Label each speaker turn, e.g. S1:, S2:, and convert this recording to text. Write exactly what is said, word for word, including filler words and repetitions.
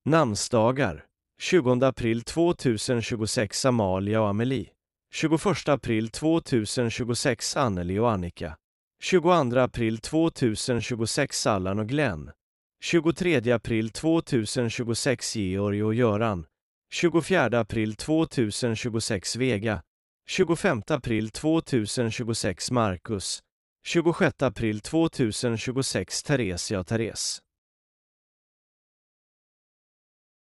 S1: Namnsdagar: tjugonde april tvåtusentjugosex Amalia och Amelie. tjugoförsta april tvåtusentjugosex Anneli och Annika. tjugoandra april tvåtusentjugosex Allan och Glenn. tjugotredje april tvåtusentjugosex Georg och Göran. tjugofjärde april tvåtusentjugosex Vega. tjugofemte april tvåtusentjugosex Marcus. tjugosjätte april tvåtusentjugosex Theresia och Therese.